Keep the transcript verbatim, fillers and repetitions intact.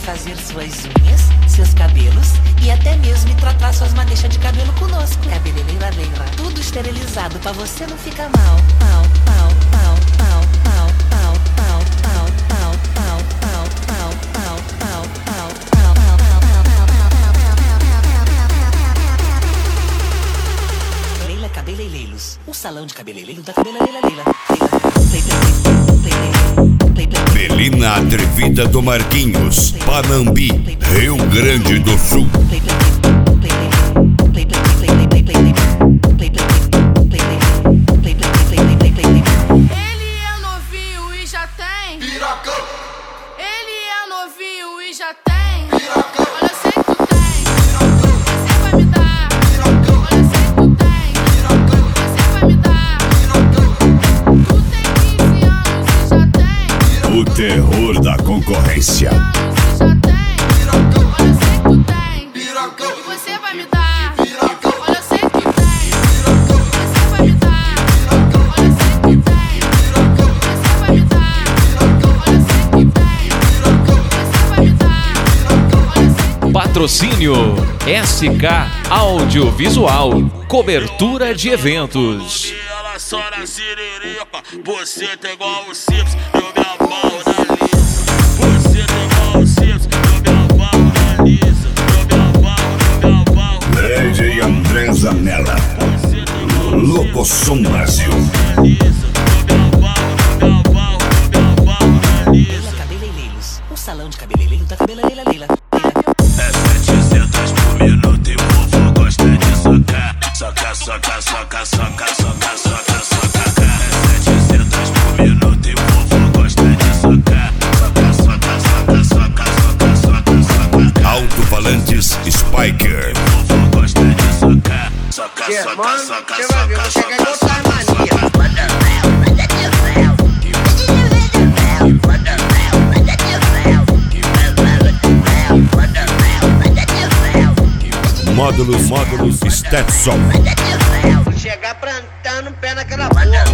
fazer suas unhas, seus cabelos e até mesmo tratar suas madeixas de cabelo conosco. Cabeleireira Leila, tudo esterilizado pra você não ficar mal. Pau, pau, pau, pau, pau, pau, pau, pau, pau, pau, pau, pau, pau, pau, pau, pau, pau. Leila Cabeleireiros, o salão de cabeleireiro da Cabeleireira Leila. Melina Atrevida do Marquinhos, Panambi, Rio Grande do Sul. Ele é novinho e já tem piracão. Ele é novinho e já tem piracão. Olha, sei que tu tem piracão. Você vai me dar piracão. Olha, sei que tu tem piracão. Você vai me dar piracão. Tu tem quinze anos e já tem O terror da concorrência. já tem piracão. Olha, sei que tu tem piracão. E você vai me dar piracão. Olha, sei que tu tem piracão. Você vai me dar piracão. Olha, sei que tu tem piracão. Você vai me dar piracão. Olha, sei que tu tem piracão. Você vai me dar piracão. Olha, sei que Patrocínio S K Audiovisual, cobertura de eventos. Ela só na siririca, você tá igual o Simples, eu me amarro na lisa. Você tá igual o Simples, eu me amarro na lisa. Eu me amarro, eu me amarro. D J André Zanella, Locosom Brasil. Leila Cabeleireiros, o salão de cabeleireiro da Cabeleireira Leila. É setecentos por minuto e o povo gosta de socar. Soca, soca, soca, soca, soca, soca, soca. É setecentos por minuto e o povo gosta de socar. Soca, soca, soca, soca, soca, soca, soca. Alto-falantes Spiker. O povo gosta de socar. Soca, soca, soca, soca, soca, soca, soca. Módulos, módulos Stetson. Vou chegar plantando pé naquela porra.